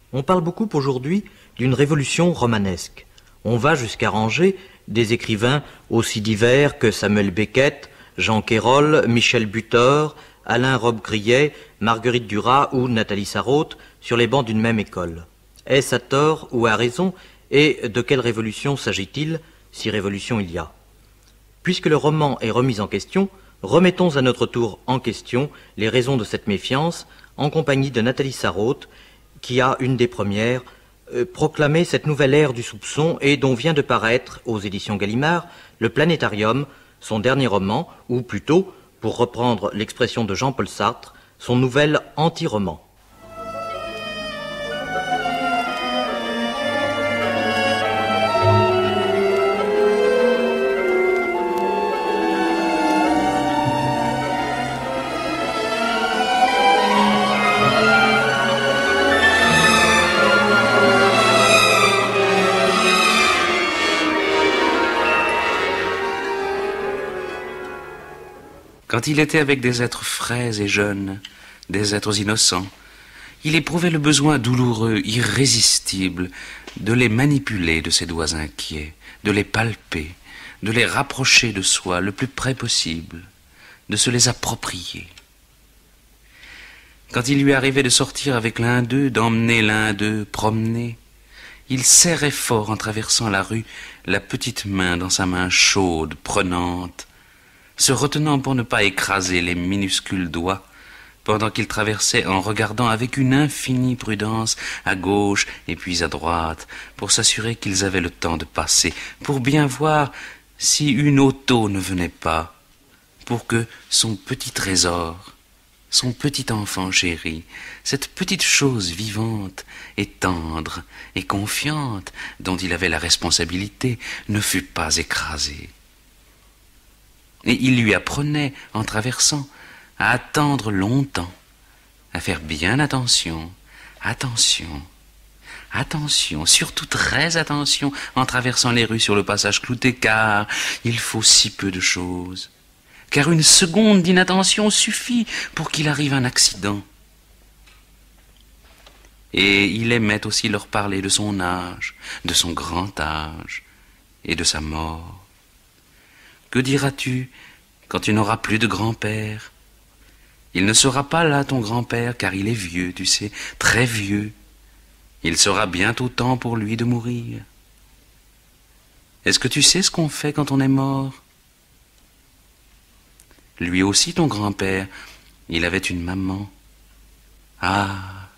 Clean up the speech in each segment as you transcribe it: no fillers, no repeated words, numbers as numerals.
On parle beaucoup aujourd'hui d'une révolution romanesque. On va jusqu'à ranger des écrivains aussi divers que Samuel Beckett, Jean Quérol, Michel Butor, Alain Robbe-Grillet, Marguerite Duras ou Nathalie Sarraute sur les bancs d'une même école. Est-ce à tort ou à raison? Et de quelle révolution s'agit-il, si révolution il y a? Puisque le roman est remis en question, remettons à notre tour en question les raisons de cette méfiance en compagnie de Nathalie Sarraute, qui a, une des premières, proclamé cette nouvelle ère du soupçon et dont vient de paraître aux éditions Gallimard Le Planétarium, son dernier roman, ou plutôt, pour reprendre l'expression de Jean-Paul Sartre, son nouvel anti-roman. Quand il était avec des êtres frais et jeunes, des êtres innocents, il éprouvait le besoin douloureux, irrésistible, de les manipuler de ses doigts inquiets, de les palper, de les rapprocher de soi le plus près possible, de se les approprier. Quand il lui arrivait de sortir avec l'un d'eux, d'emmener l'un d'eux promener, il serrait fort en traversant la rue la petite main dans sa main chaude, prenante, se retenant pour ne pas écraser les minuscules doigts, pendant qu'il traversait en regardant avec une infinie prudence à gauche et puis à droite, pour s'assurer qu'ils avaient le temps de passer, pour bien voir si une auto ne venait pas, pour que son petit trésor, son petit enfant chéri, cette petite chose vivante et tendre et confiante dont il avait la responsabilité, ne fût pas écrasé. Et il lui apprenait, en traversant, à attendre longtemps, à faire bien attention, surtout très attention en traversant les rues sur le passage clouté, car il faut si peu de choses, car une seconde d'inattention suffit pour qu'il arrive un accident. Et il aimait aussi leur parler de son âge, de son grand âge et de sa mort. Que diras-tu quand tu n'auras plus de grand-père? Il ne sera pas là, ton grand-père, car il est vieux, tu sais, très vieux. Il sera bientôt temps pour lui de mourir. Est-ce que tu sais ce qu'on fait quand on est mort? Lui aussi, ton grand-père, il avait une maman. Ah,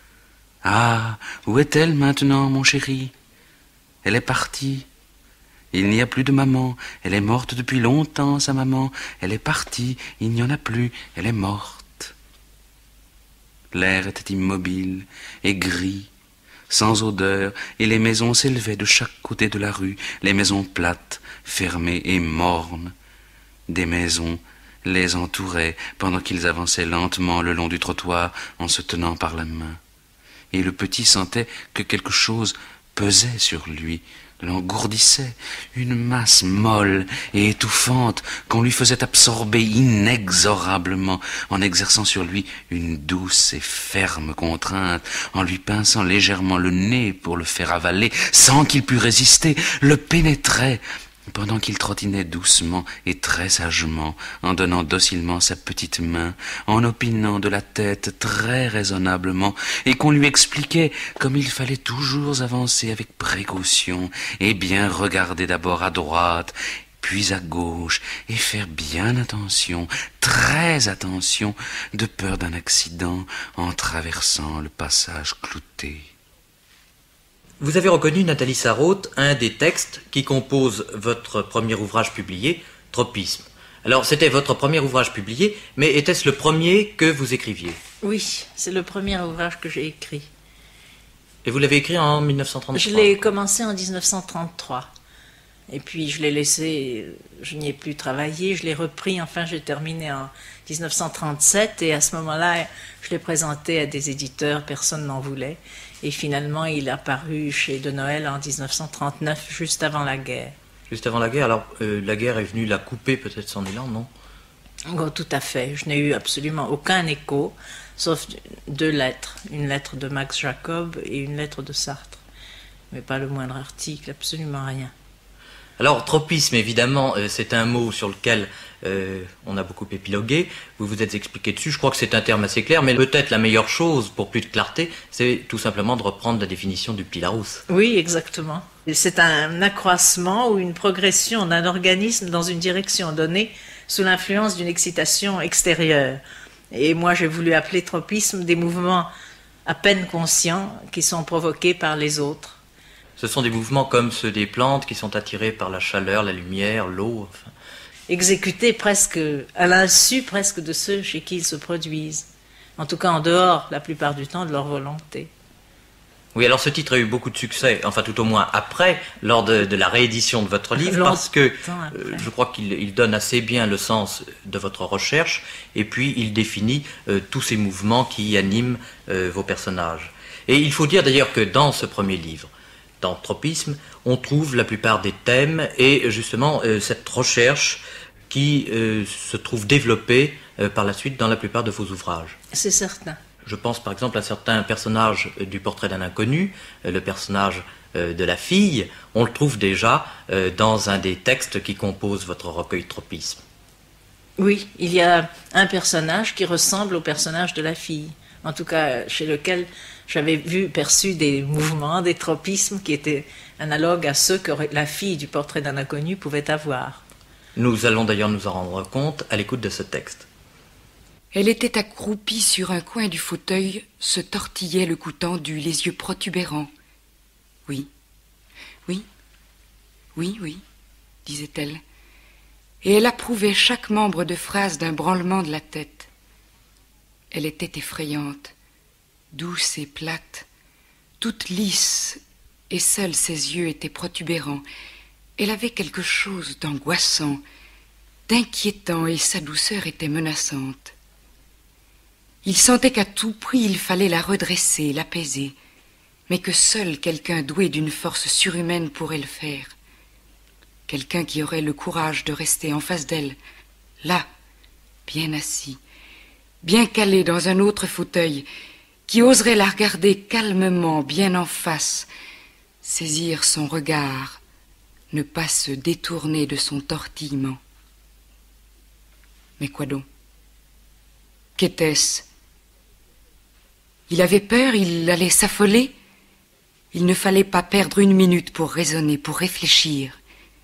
où est-elle maintenant, mon chéri? Elle est partie. Il n'y a plus de maman, elle est morte depuis longtemps, sa maman. Elle est partie, il n'y en a plus, elle est morte. L'air était immobile et gris, sans odeur, et les maisons s'élevaient de chaque côté de la rue, les maisons plates, fermées et mornes. Des maisons les entouraient pendant qu'ils avançaient lentement le long du trottoir en se tenant par la main. Et le petit sentait que quelque chose pesait sur lui, l'engourdissait, une masse molle et étouffante qu'on lui faisait absorber inexorablement en exerçant sur lui une douce et ferme contrainte, en lui pinçant légèrement le nez pour le faire avaler sans qu'il pût résister, le pénétrait pendant qu'il trottinait doucement et très sagement, en donnant docilement sa petite main, en opinant de la tête très raisonnablement, et qu'on lui expliquait comme il fallait toujours avancer avec précaution, et bien regarder d'abord à droite, puis à gauche, et faire bien attention, très attention, de peur d'un accident en traversant le passage clouté. Vous avez reconnu, Nathalie Sarraute, un des textes qui composent votre premier ouvrage publié, Tropisme. Alors, c'était votre premier ouvrage publié, mais était-ce le premier que vous écriviez? Oui, c'est le premier ouvrage que j'ai écrit. Et vous l'avez écrit en 1933? Je l'ai commencé en 1933. Et puis, je l'ai laissé, je n'y ai plus travaillé, je l'ai repris, enfin, j'ai terminé en 1937, et à ce moment-là, je l'ai présenté à des éditeurs, personne n'en voulait. Et finalement, il a paru chez De Noël en 1939, juste avant la guerre. Juste avant la guerre. Alors, la guerre est venue la couper peut-être son élan, non? Oh, tout à fait. Je n'ai eu absolument aucun écho, sauf 2 lettres. Une lettre de Max Jacob et une lettre de Sartre. Mais pas le moindre article, absolument rien. Alors, tropisme, évidemment, c'est un mot sur lequel on a beaucoup épilogué. Vous vous êtes expliqué dessus. Je crois que c'est un terme assez clair, mais peut-être la meilleure chose, pour plus de clarté, c'est tout simplement de reprendre la définition du Petit Larousse. Oui, exactement. C'est un accroissement ou une progression d'un organisme dans une direction donnée sous l'influence d'une excitation extérieure. Et moi, j'ai voulu appeler tropisme des mouvements à peine conscients qui sont provoqués par les autres. Ce sont des mouvements comme ceux des plantes qui sont attirés par la chaleur, la lumière, l'eau. Enfin. Exécutés presque à l'insu presque de ceux chez qui ils se produisent. En tout cas, en dehors, la plupart du temps, de leur volonté. Oui, alors ce titre a eu beaucoup de succès, enfin tout au moins après, lors de la réédition de votre livre, parce que je crois qu'il donne assez bien le sens de votre recherche, et puis il définit tous ces mouvements qui animent vos personnages. Et il faut dire d'ailleurs que dans ce premier livre, dans Tropisme, on trouve la plupart des thèmes et justement cette recherche qui se trouve développée par la suite dans la plupart de vos ouvrages. C'est certain. Je pense par exemple à certains personnages du Portrait d'un inconnu, le personnage de la fille, on le trouve déjà dans un des textes qui composent votre recueil Tropisme. Oui, il y a un personnage qui ressemble au personnage de la fille, en tout cas chez lequel j'avais perçu des mouvements, des tropismes qui étaient analogues à ceux que la fille du Portrait d'un inconnu pouvait avoir. Nous allons d'ailleurs nous en rendre compte à l'écoute de ce texte. Elle était accroupie sur un coin du fauteuil, se tortillait le cou tendu, les yeux protubérants. « Oui, oui, oui, oui, disait-elle. Et elle approuvait chaque membre de phrase d'un branlement de la tête. Elle était effrayante, douce et plate, toute lisse, et seuls ses yeux étaient protubérants. Elle avait quelque chose d'angoissant, d'inquiétant, et sa douceur était menaçante. Il sentait qu'à tout prix il fallait la redresser, l'apaiser, mais que seul quelqu'un doué d'une force surhumaine pourrait le faire. Quelqu'un qui aurait le courage de rester en face d'elle, là, bien assis, bien calé dans un autre fauteuil, qui oserait la regarder calmement, bien en face, saisir son regard, ne pas se détourner de son tortillement. Mais quoi donc? Qu'était-ce? Il avait peur, il allait s'affoler. Il ne fallait pas perdre une minute pour raisonner, pour réfléchir.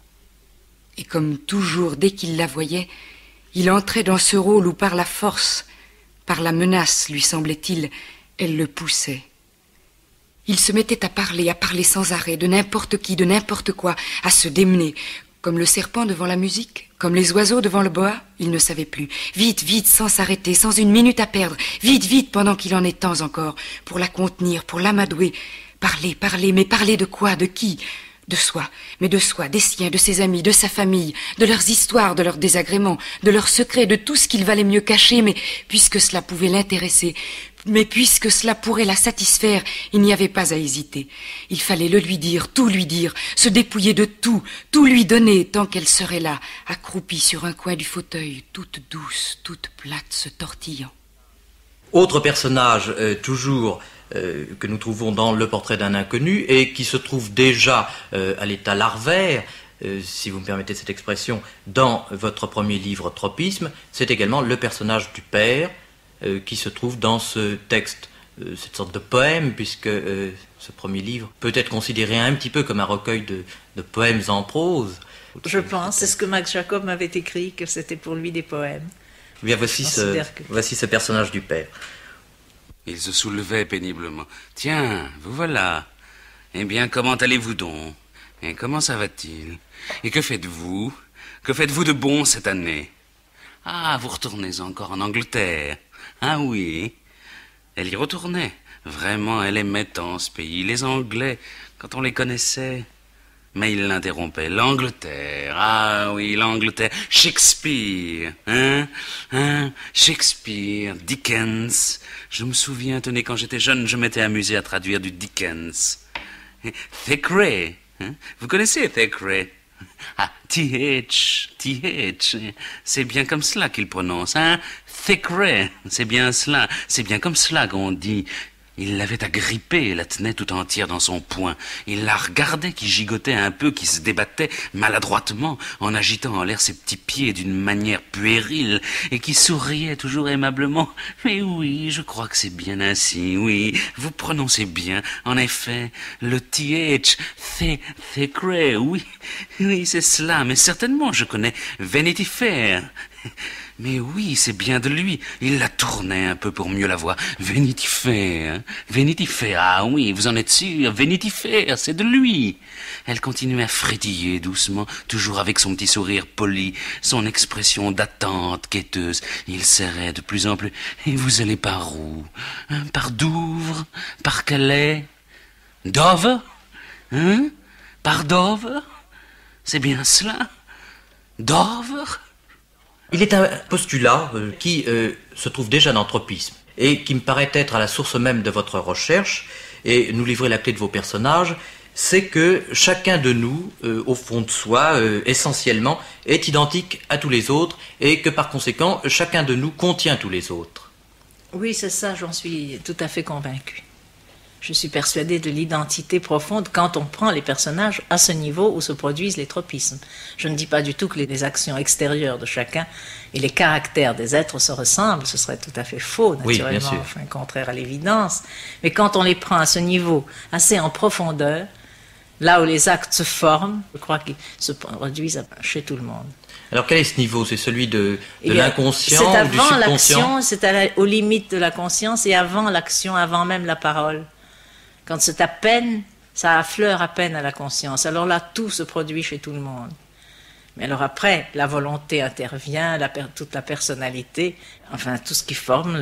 Et comme toujours, dès qu'il la voyait, il entrait dans ce rôle où par la force, par la menace, lui semblait-il, elle le poussait. Il se mettait à parler sans arrêt, de n'importe qui, de n'importe quoi, à se démener, comme le serpent devant la musique, comme les oiseaux devant le boa, il ne savait plus. Vite, vite, sans s'arrêter, sans une minute à perdre, vite, vite, pendant qu'il en est temps encore, pour la contenir, pour l'amadouer. Parler, parler, mais parler de quoi, de qui? De soi, mais de soi, des siens, de ses amis, de sa famille, de leurs histoires, de leurs désagréments, de leurs secrets, de tout ce qu'il valait mieux cacher, mais puisque cela pouvait l'intéresser, mais puisque cela pourrait la satisfaire, il n'y avait pas à hésiter. Il fallait le lui dire, se dépouiller de tout, tout lui donner, tant qu'elle serait là, accroupie sur un coin du fauteuil, toute douce, toute plate, se tortillant. Autre personnage, toujours, que nous trouvons dans Le Portrait d'un inconnu, et qui se trouve déjà à l'état larvaire, si vous me permettez cette expression, dans votre premier livre Tropisme, c'est également le personnage du père, qui se trouve dans ce texte, cette sorte de poème, puisque ce premier livre peut être considéré un petit peu comme un recueil de poèmes en prose. Je pense, c'est ce que Max Jacob m'avait écrit, que c'était pour lui des poèmes. Eh bien, voici ce personnage du père. Il se soulevait péniblement. « Tiens, vous voilà. Eh bien, comment allez-vous donc? Et comment ça va-t-il? Et que faites-vous? Que faites-vous de bon cette année? Ah, vous retournez encore en Angleterre. Ah oui. » Elle y retournait. Vraiment, elle aimait tant ce pays. Les Anglais, quand on les connaissait. Mais il l'interrompait. L'Angleterre. Ah oui, l'Angleterre. Shakespeare. Hein? Shakespeare. Dickens. Je me souviens, tenez, quand j'étais jeune, je m'étais amusé à traduire du Dickens. Thackeray. Hein? Vous connaissez Thackeray? Ah, TH, c'est bien comme cela qu'il prononce, hein? Thackeray, c'est bien cela, c'est bien comme cela qu'on dit. Il l'avait agrippée et la tenait tout entière dans son poing. Il la regardait qui gigotait un peu, qui se débattait maladroitement en agitant en l'air ses petits pieds d'une manière puérile et qui souriait toujours aimablement. Mais oui, je crois que c'est bien ainsi, oui, vous prononcez bien. En effet, le TH, Thackeray, oui, c'est cela, mais certainement je connais Vanity Fair. Mais oui, c'est bien de lui. Il la tournait un peu pour mieux la voir. Vanity Fair, hein? Vanity Fair, ah oui, vous en êtes sûr? Vanity Fair, c'est de lui. Elle continuait à frétiller doucement, toujours avec son petit sourire poli, son expression d'attente quêteuse. Il serrait de plus en plus. Et vous allez par où? Hein? Par Douvres? Par Calais? Dover? Hein? Par Dover? C'est bien cela? Dover? Il est un postulat qui se trouve déjà dans Tropisme et qui me paraît être à la source même de votre recherche et nous livrer la clé de vos personnages, c'est que chacun de nous, au fond de soi, essentiellement, est identique à tous les autres et que par conséquent, chacun de nous contient tous les autres. Oui, c'est ça, j'en suis tout à fait convaincue. Je suis persuadée de l'identité profonde quand on prend les personnages à ce niveau où se produisent les tropismes. Je ne dis pas du tout que les actions extérieures de chacun et les caractères des êtres se ressemblent, ce serait tout à fait faux, naturellement, oui, enfin, contraire à l'évidence. Mais quand on les prend à ce niveau, assez en profondeur, là où les actes se forment, je crois qu'ils se produisent chez tout le monde. Alors quel est ce niveau? C'est celui de l'inconscient ou du C'est avant subconscient? l'action, c'est aux limites de la conscience et avant l'action, avant même la parole. Quand c'est à peine, ça affleure à peine à la conscience. Alors là, tout se produit chez tout le monde. Mais alors après, la volonté intervient, toute la personnalité, enfin tout ce qui forme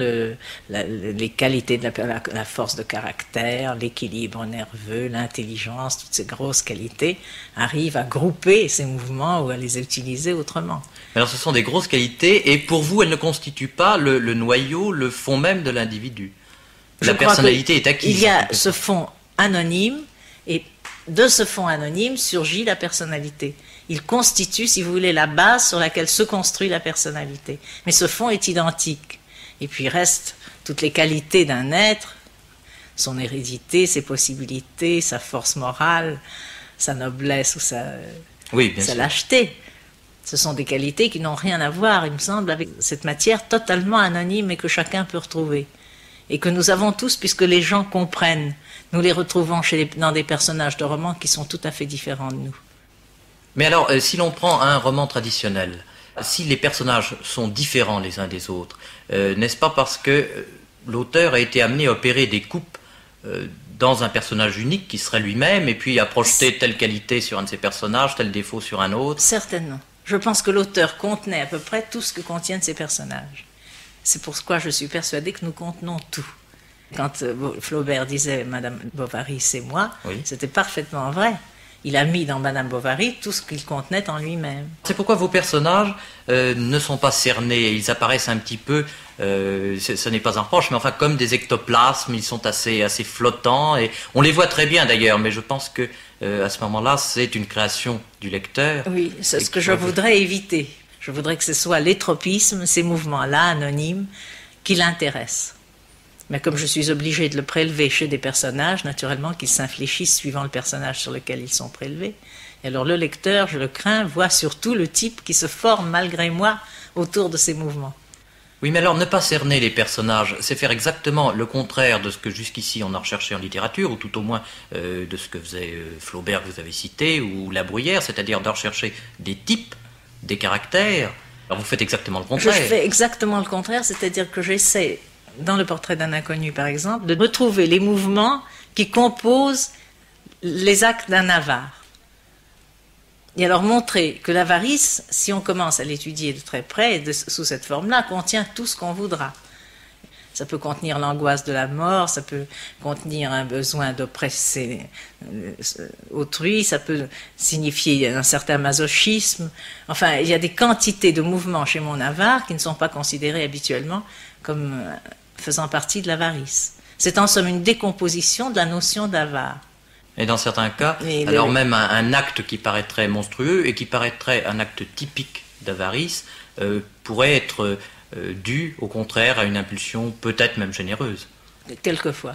les qualités de la force de caractère, l'équilibre nerveux, l'intelligence, toutes ces grosses qualités arrivent à grouper ces mouvements ou à les utiliser autrement. Alors ce sont des grosses qualités et pour vous, elles ne constituent pas le noyau, le fond même de l'individu. La personnalité est acquise. Il y a ce fond anonyme et de ce fond anonyme surgit la personnalité. Il constitue, si vous voulez, la base sur laquelle se construit la personnalité. Mais ce fond est identique. Et puis restent toutes les qualités d'un être, son hérédité, ses possibilités, sa force morale, sa noblesse ou sa lâcheté. Ce sont des qualités qui n'ont rien à voir, il me semble, avec cette matière totalement anonyme et que chacun peut retrouver. Et que nous avons tous, puisque les gens comprennent. Nous les retrouvons dans des personnages de romans qui sont tout à fait différents de nous. Mais alors, si l'on prend un roman traditionnel, si les personnages sont différents les uns des autres, n'est-ce pas parce que l'auteur a été amené à opérer des coupes dans un personnage unique qui serait lui-même, et puis à projeter telle qualité sur un de ses personnages, tel défaut sur un autre? Certainement. Je pense que l'auteur contenait à peu près tout ce que contiennent ses personnages. C'est pourquoi je suis persuadée que nous contenons tout. Quand Flaubert disait « Madame Bovary, c'est moi oui. », c'était parfaitement vrai. Il a mis dans Madame Bovary tout ce qu'il contenait en lui-même. C'est pourquoi vos personnages ne sont pas cernés. Ils apparaissent un petit peu, ce n'est pas un reproche, mais enfin comme des ectoplasmes, ils sont assez flottants. Et on les voit très bien d'ailleurs, mais je pense que à ce moment-là, c'est une création du lecteur. Oui, c'est ce que je voudrais éviter. Je voudrais que ce soit les tropismes, ces mouvements-là, anonymes, qui l'intéressent. Mais comme je suis obligée de le prélever chez des personnages, naturellement qu'ils s'infléchissent suivant le personnage sur lequel ils sont prélevés. Et alors le lecteur, je le crains, voit surtout le type qui se forme malgré moi autour de ces mouvements. Oui, mais alors ne pas cerner les personnages, c'est faire exactement le contraire de ce que jusqu'ici on a recherché en littérature, ou tout au moins de ce que faisait Flaubert que vous avez cité, ou La Bruyère, c'est-à-dire de rechercher des types, des caractères. Alors vous faites exactement le contraire. Je fais exactement le contraire, c'est-à-dire que j'essaie, dans le portrait d'un inconnu par exemple, de retrouver les mouvements qui composent les actes d'un avare. Et alors montrer que l'avarice, si on commence à l'étudier de très près, sous cette forme-là, contient tout ce qu'on voudra. Ça peut contenir l'angoisse de la mort, ça peut contenir un besoin d'oppresser autrui, ça peut signifier un certain masochisme. Enfin, il y a des quantités de mouvements chez mon avare qui ne sont pas considérés habituellement comme faisant partie de l'avarice. C'est en somme une décomposition de la notion d'avare. Et dans certains cas, alors même un acte qui paraîtrait monstrueux et qui paraîtrait un acte typique d'avarice pourrait être dû, au contraire, à une impulsion peut-être même généreuse. Quelquefois.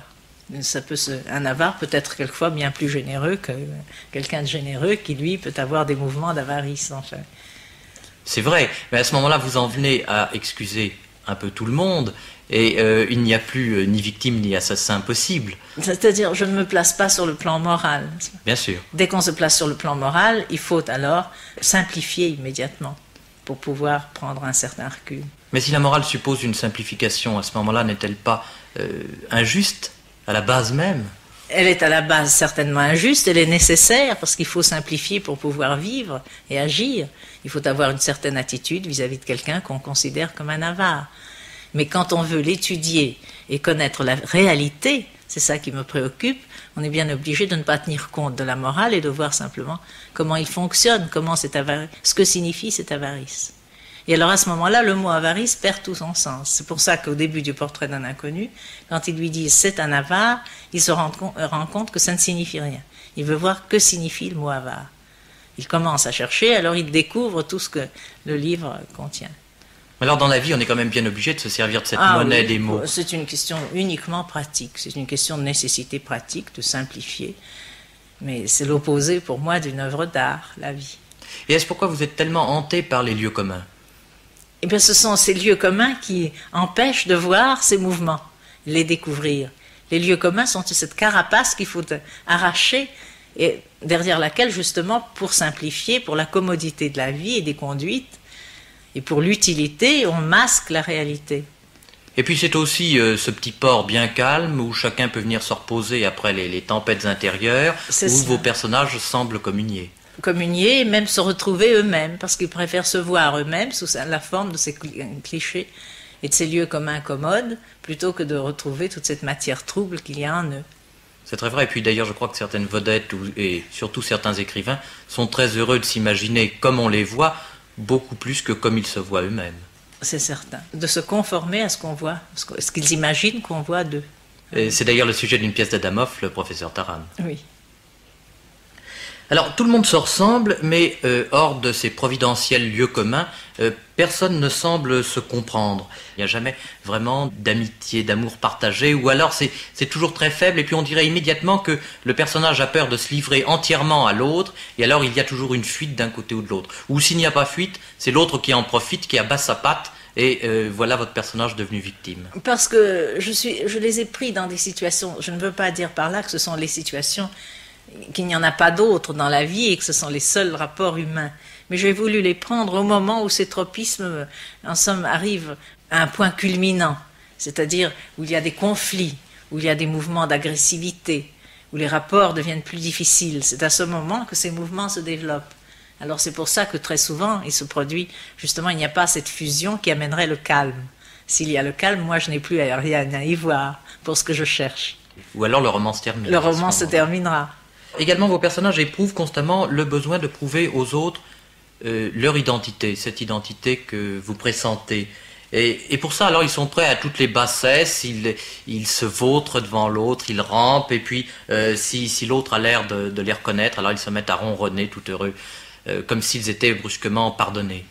Un avare peut être quelquefois bien plus généreux que quelqu'un de généreux qui, lui, peut avoir des mouvements d'avarice, enfin. C'est vrai, mais à ce moment-là, vous en venez à excuser un peu tout le monde, et il n'y a plus ni victime ni assassin possible. C'est-à-dire, je ne me place pas sur le plan moral. Bien sûr. Dès qu'on se place sur le plan moral, il faut alors simplifier immédiatement pour pouvoir prendre un certain recul. Mais si la morale suppose une simplification, à ce moment-là, n'est-elle pas injuste à la base même ? Elle est à la base certainement injuste, elle est nécessaire parce qu'il faut simplifier pour pouvoir vivre et agir. Il faut avoir une certaine attitude vis-à-vis de quelqu'un qu'on considère comme un avare. Mais quand on veut l'étudier et connaître la réalité, c'est ça qui me préoccupe, on est bien obligé de ne pas tenir compte de la morale et de voir simplement comment il fonctionne, ce que signifie cette avarice. Et alors à ce moment-là, le mot avarice perd tout son sens. C'est pour ça qu'au début du portrait d'un inconnu, quand ils lui disent c'est un avare, il se rend compte que ça ne signifie rien. Il veut voir que signifie le mot avare. Il commence à chercher, alors il découvre tout ce que le livre contient. Alors dans la vie, on est quand même bien obligé de se servir de cette monnaie des mots. C'est une question uniquement pratique, c'est une question de nécessité pratique, de simplifier. Mais c'est l'opposé pour moi d'une œuvre d'art, la vie. Et est-ce pourquoi vous êtes tellement hanté par les lieux communs ? Eh bien, ce sont ces lieux communs qui empêchent de voir ces mouvements, les découvrir. Les lieux communs sont cette carapace qu'il faut arracher et derrière laquelle, justement, pour simplifier, pour la commodité de la vie et des conduites, et pour l'utilité, on masque la réalité. Et puis c'est aussi ce petit port bien calme où chacun peut venir se reposer après les tempêtes intérieures, où vos personnages semblent communier. Communier et même se retrouver eux-mêmes, parce qu'ils préfèrent se voir eux-mêmes sous la forme de ces clichés et de ces lieux communs commodes, plutôt que de retrouver toute cette matière trouble qu'il y a en eux. C'est très vrai, et puis d'ailleurs je crois que certaines vedettes, et surtout certains écrivains, sont très heureux de s'imaginer comme on les voit, beaucoup plus que comme ils se voient eux-mêmes. C'est certain, de se conformer à ce qu'on voit, ce qu'ils imaginent qu'on voit d'eux. Et c'est d'ailleurs le sujet d'une pièce d'Adamov, le professeur Taran. Oui. Alors, tout le monde se ressemble, mais hors de ces providentiels lieux communs, personne ne semble se comprendre. Il n'y a jamais vraiment d'amitié, d'amour partagé, ou alors c'est toujours très faible, et puis on dirait immédiatement que le personnage a peur de se livrer entièrement à l'autre, et alors il y a toujours une fuite d'un côté ou de l'autre. Ou s'il n'y a pas fuite, c'est l'autre qui en profite, qui abat sa patte, et voilà votre personnage devenu victime. Parce que je les ai pris dans des situations, je ne veux pas dire par là que ce sont les situations qu'il n'y en a pas d'autres dans la vie et que ce sont les seuls rapports humains. Mais j'ai voulu les prendre au moment où ces tropismes, en somme, arrivent à un point culminant, c'est-à-dire où il y a des conflits, où il y a des mouvements d'agressivité, où les rapports deviennent plus difficiles. C'est à ce moment que ces mouvements se développent. Alors c'est pour ça que très souvent, il se produit, justement, il n'y a pas cette fusion qui amènerait le calme. S'il y a le calme, moi je n'ai plus rien à y voir pour ce que je cherche. Ou alors le roman se termine. Le roman se terminera. Également, vos personnages éprouvent constamment le besoin de prouver aux autres leur identité, cette identité que vous pressentez. Et pour ça, alors, ils sont prêts à toutes les bassesses, ils se vautrent devant l'autre, ils rampent, et puis si l'autre a l'air de les reconnaître, alors ils se mettent à ronronner tout heureux, comme s'ils étaient brusquement pardonnés.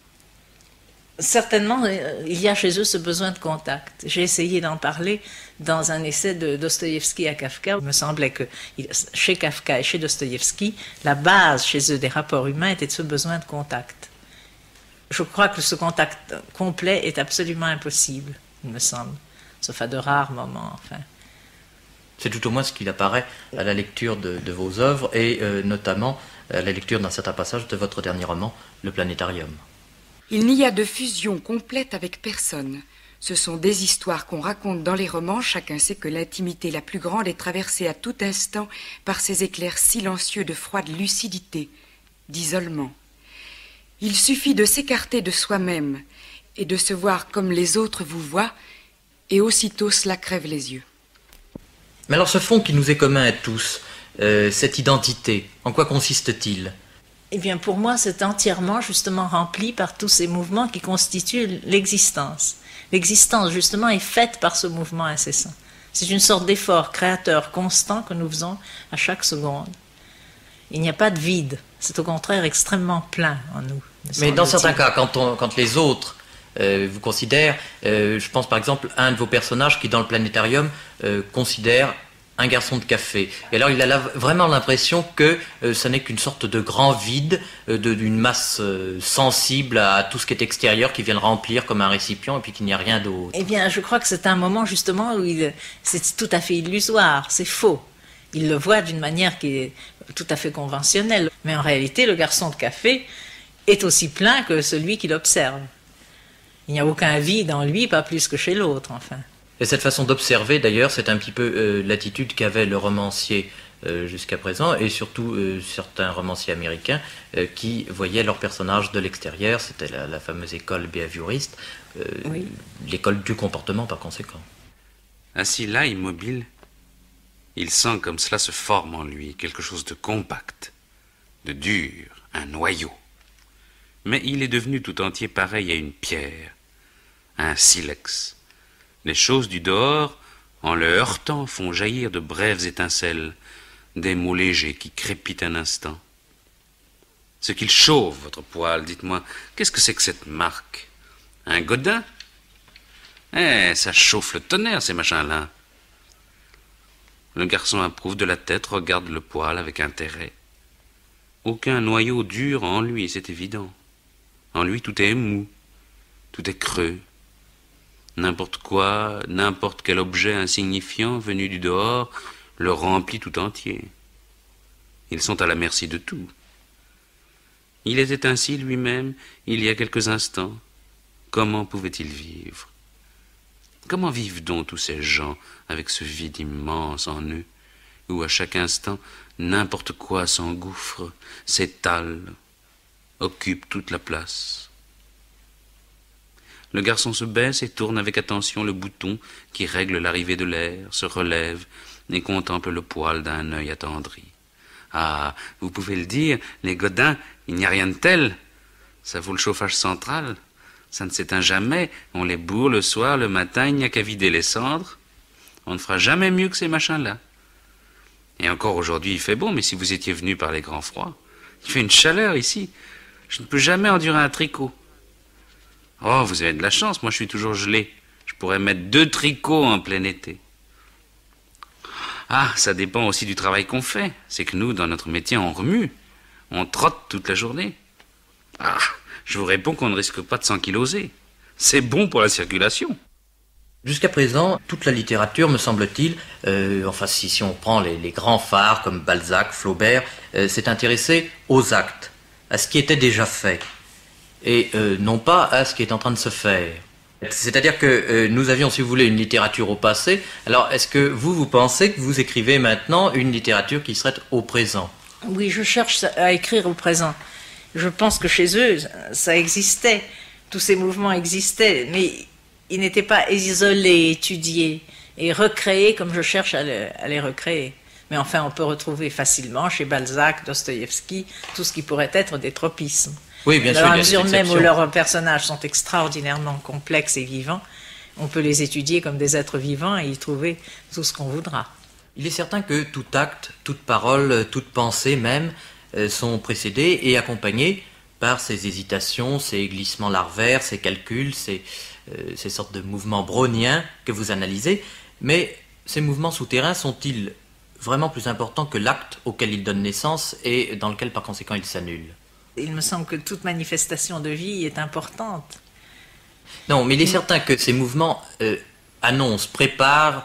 Certainement, il y a chez eux ce besoin de contact. J'ai essayé d'en parler dans un essai de Dostoïevski à Kafka. Il me semblait que chez Kafka et chez Dostoïevski, la base chez eux des rapports humains était de ce besoin de contact. Je crois que ce contact complet est absolument impossible, il me semble, sauf à de rares moments, enfin. C'est tout au moins ce qu'il apparaît à la lecture de vos œuvres et notamment à la lecture d'un certain passage de votre dernier roman, Le Planétarium. Il n'y a de fusion complète avec personne. Ce sont des histoires qu'on raconte dans les romans. Chacun sait que l'intimité la plus grande est traversée à tout instant par ces éclairs silencieux de froide lucidité, d'isolement. Il suffit de s'écarter de soi-même et de se voir comme les autres vous voient, et aussitôt cela crève les yeux. Mais alors ce fond qui nous est commun à tous, cette identité, en quoi consiste-t-il ? Eh bien, pour moi, c'est entièrement, justement, rempli par tous ces mouvements qui constituent l'existence. L'existence, justement, est faite par ce mouvement incessant. C'est une sorte d'effort créateur constant que nous faisons à chaque seconde. Il n'y a pas de vide, c'est au contraire extrêmement plein en nous. Mais dans certains cas, quand les autres vous considèrent, je pense par exemple à un de vos personnages qui dans le planétarium considère un garçon de café. Et alors il a vraiment l'impression que ça n'est qu'une sorte de grand vide, d'une masse sensible à tout ce qui est extérieur qui vient le remplir comme un récipient et puis qu'il n'y a rien d'autre. Eh bien, je crois que c'est un moment justement où c'est tout à fait illusoire, c'est faux. Il le voit d'une manière qui est tout à fait conventionnelle. Mais en réalité, le garçon de café est aussi plein que celui qui l'observe. Il n'y a aucun vide en lui, pas plus que chez l'autre, enfin. Et cette façon d'observer, d'ailleurs, c'est un petit peu l'attitude qu'avait le romancier jusqu'à présent, et surtout certains romanciers américains qui voyaient leurs personnages de l'extérieur. C'était la fameuse école behavioriste, Oui. l'école du comportement par conséquent. Assis là, immobile, il sent comme cela se forme en lui quelque chose de compact, de dur, un noyau. Mais il est devenu tout entier pareil à une pierre, à un silex. Les choses du dehors, en le heurtant, font jaillir de brèves étincelles, des mots légers qui crépitent un instant. Ce qu'il chauffe, votre poil, dites-moi, qu'est-ce que c'est que cette marque? Un godin? Eh, ça chauffe le tonnerre, ces machins-là. Le garçon approuve de la tête, regarde le poil avec intérêt. Aucun noyau dur en lui, c'est évident. En lui, tout est mou, tout est creux. N'importe quoi, n'importe quel objet insignifiant venu du dehors le remplit tout entier. Ils sont à la merci de tout. Il était ainsi lui-même il y a quelques instants. Comment pouvait-il vivre? Comment vivent donc tous ces gens avec ce vide immense en eux, où à chaque instant n'importe quoi s'engouffre, s'étale, occupe toute la place? Le garçon se baisse et tourne avec attention le bouton qui règle l'arrivée de l'air, se relève et contemple le poil d'un œil attendri. Ah, vous pouvez le dire, les godins, il n'y a rien de tel. Ça vaut le chauffage central. Ça ne s'éteint jamais. On les bourre le soir, le matin, il n'y a qu'à vider les cendres. On ne fera jamais mieux que ces machins-là. Et encore aujourd'hui, il fait bon, mais si vous étiez venu par les grands froids, il fait une chaleur ici. Je ne peux jamais endurer un tricot. Oh, vous avez de la chance, moi je suis toujours gelé. Je pourrais mettre 2 tricots en plein été. Ah, ça dépend aussi du travail qu'on fait. C'est que nous, dans notre métier, on remue. On trotte toute la journée. Ah, je vous réponds qu'on ne risque pas de s'ankyloser. C'est bon pour la circulation. Jusqu'à présent, toute la littérature, me semble-t-il, enfin si on prend les grands phares comme Balzac, Flaubert, s'est intéressée aux actes, à ce qui était déjà fait, et non pas à ce qui est en train de se faire. C'est-à-dire que nous avions, si vous voulez, une littérature au passé. Alors, est-ce que vous pensez que vous écrivez maintenant une littérature qui serait au présent? Oui, je cherche à écrire au présent. Je pense que chez eux, ça existait. Tous ces mouvements existaient, mais ils n'étaient pas isolés, étudiés et recréés comme je cherche à les recréer. Mais enfin, on peut retrouver facilement chez Balzac, Dostoïevski, tout ce qui pourrait être des tropismes. Oui, bien sûr, Dans la il y a des mesure même où exceptions. leurs personnages sont extraordinairement complexes et vivants, on peut les étudier comme des êtres vivants et y trouver tout ce qu'on voudra. Il est certain que tout acte, toute parole, toute pensée même sont précédés et accompagnés par ces hésitations, ces glissements larvaires, ces calculs, ces sortes de mouvements browniens que vous analysez. Mais ces mouvements souterrains sont-ils vraiment plus importants que l'acte auquel ils donnent naissance et dans lequel par conséquent ils s'annulent? Il me semble que toute manifestation de vie est importante. Non, mais il est certain que ces mouvements annoncent, préparent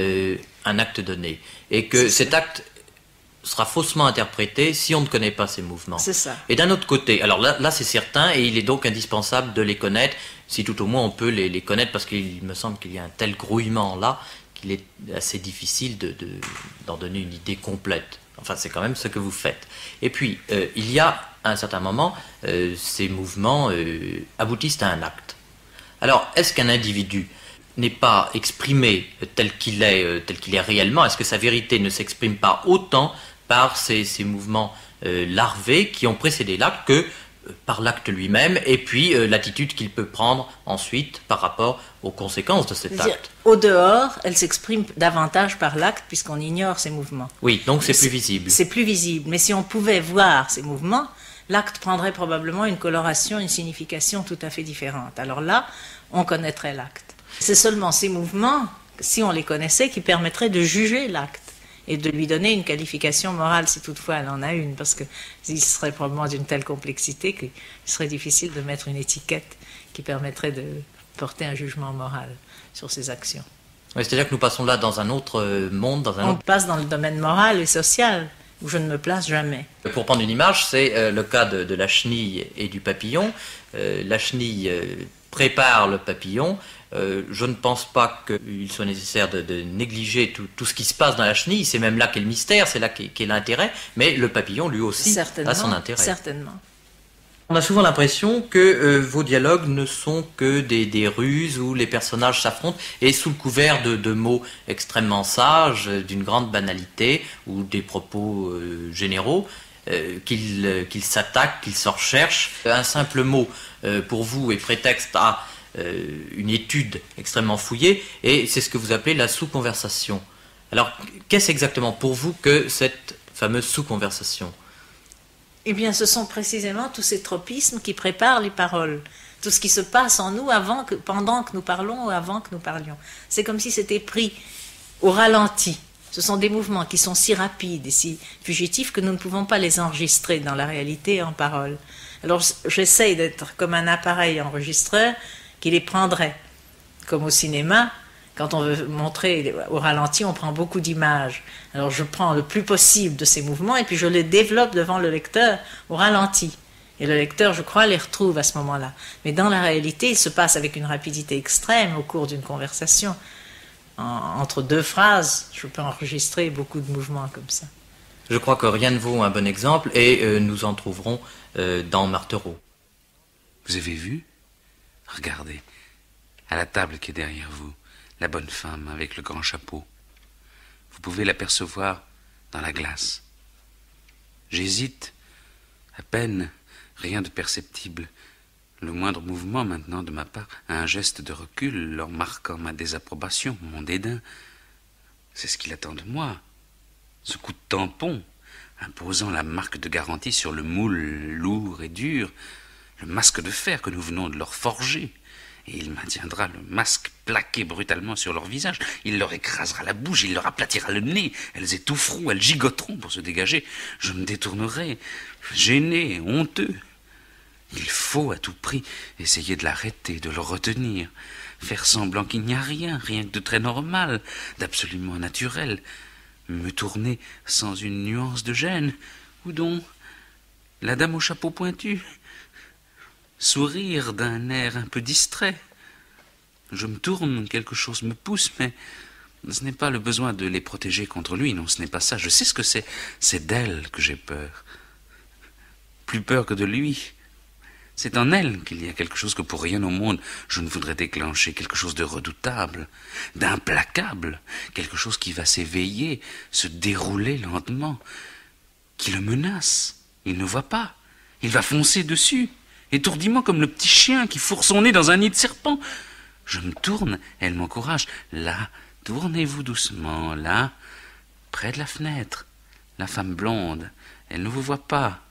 un acte donné. Et que cet acte sera faussement interprété si on ne connaît pas ces mouvements. C'est ça. Et d'un autre côté, alors là c'est certain, et il est donc indispensable de les connaître, si tout au moins on peut les connaître, parce qu'il me semble qu'il y a un tel grouillement là, qu'il est assez difficile d'en donner une idée complète. Enfin, c'est quand même ce que vous faites. Et puis, il y a, à un certain moment, ces mouvements aboutissent à un acte. Alors, est-ce qu'un individu n'est pas exprimé tel qu'il est réellement? Est-ce que sa vérité ne s'exprime pas autant par ces mouvements larvés qui ont précédé l'acte que par l'acte lui-même, et puis l'attitude qu'il peut prendre ensuite par rapport aux conséquences de cet acte. Au dehors, elle s'exprime davantage par l'acte puisqu'on ignore ses mouvements. Oui, donc c'est plus visible. C'est plus visible, mais si on pouvait voir ses mouvements, l'acte prendrait probablement une coloration, une signification tout à fait différente. Alors là, on connaîtrait l'acte. C'est seulement ces mouvements, si on les connaissait, qui permettraient de juger l'acte et de lui donner une qualification morale, si toutefois elle en a une, parce qu'il serait probablement d'une telle complexité qu'il serait difficile de mettre une étiquette qui permettrait de porter un jugement moral sur ses actions. Oui, c'est-à-dire que nous passons là dans un autre monde, On passe dans le domaine moral et social, où je ne me place jamais. Pour prendre une image, c'est le cas de la chenille et du papillon. La chenille prépare le papillon. Je ne pense pas qu'il soit nécessaire de négliger tout ce qui se passe dans la chenille. C'est même là qu'est le mystère, c'est là qu'est l'intérêt. Mais le papillon, lui aussi, a son intérêt. Certainement. On a souvent l'impression que vos dialogues ne sont que des ruses où les personnages s'affrontent et sous le couvert de mots extrêmement sages, d'une grande banalité ou des propos généraux, qu'ils s'attaquent, qu'ils se recherchent. Un simple mot pour vous est prétexte à une étude extrêmement fouillée, et c'est ce que vous appelez la sous-conversation. Alors, qu'est-ce exactement pour vous que cette fameuse sous-conversation ? Eh bien, ce sont précisément tous ces tropismes qui préparent les paroles. Tout ce qui se passe en nous pendant que nous parlons ou avant que nous parlions. C'est comme si c'était pris au ralenti. Ce sont des mouvements qui sont si rapides et si fugitifs que nous ne pouvons pas les enregistrer dans la réalité en paroles. Alors, j'essaye d'être comme un appareil enregistreur qui les prendrait. Comme au cinéma, quand on veut montrer au ralenti, on prend beaucoup d'images. Alors je prends le plus possible de ces mouvements et puis je les développe devant le lecteur au ralenti. Et le lecteur, je crois, les retrouve à ce moment-là. Mais dans la réalité, il se passe avec une rapidité extrême au cours d'une conversation. Entre deux phrases, je peux enregistrer beaucoup de mouvements comme ça. Je crois que rien ne vaut un bon exemple et nous en trouverons dans Marthereau. Vous avez vu ? Regardez, à la table qui est derrière vous, la bonne femme avec le grand chapeau. Vous pouvez l'apercevoir dans la glace. J'hésite, à peine, rien de perceptible. Le moindre mouvement maintenant de ma part, un geste de recul leur marquant ma désapprobation, mon dédain. C'est ce qu'il attend de moi. Ce coup de tampon, imposant la marque de garantie sur le moule lourd et dur, le masque de fer que nous venons de leur forger. Et il maintiendra le masque plaqué brutalement sur leur visage. Il leur écrasera la bouche, il leur aplatira le nez. Elles étoufferont, elles gigoteront pour se dégager. Je me détournerai, gêné, honteux. Il faut à tout prix essayer de l'arrêter, de le retenir. Faire semblant qu'il n'y a rien que de très normal, d'absolument naturel. Me tourner sans une nuance de gêne. Ou donc, la dame au chapeau pointu. Sourire d'un air un peu distrait. Je me tourne, quelque chose me pousse, mais ce n'est pas le besoin de les protéger contre lui, non, ce n'est pas ça. Je sais ce que c'est d'elle que j'ai peur. Plus peur que de lui. C'est en elle qu'il y a quelque chose que pour rien au monde je ne voudrais déclencher, quelque chose de redoutable, d'implacable, quelque chose qui va s'éveiller, se dérouler lentement, qui le menace. Il ne voit pas, il va foncer dessus. Étourdiment comme le petit chien qui fourre son nez dans un nid de serpent. Je me tourne, elle m'encourage. Là, tournez-vous doucement, là, près de la fenêtre. La femme blonde, elle ne vous voit pas.